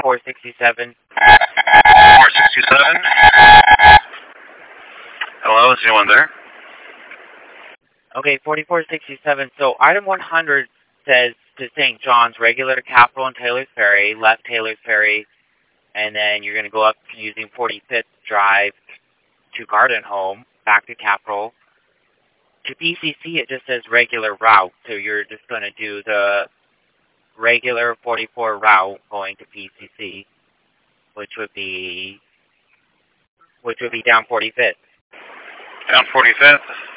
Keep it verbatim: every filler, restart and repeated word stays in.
forty-four sixty-seven. four sixty-seven. Hello, is anyone there? Okay, forty-four sixty-seven. So item one hundred says to Saint John's, regular to Capitol and Taylor's Ferry, left Taylor's Ferry, and then you're going to go up using forty-fifth Drive to Garden Home, back to Capitol. To P C C, it just says regular route, so you're just going to do the regular forty-four route going to P C C, which would be which would be down forty-fifth. Down forty-fifth?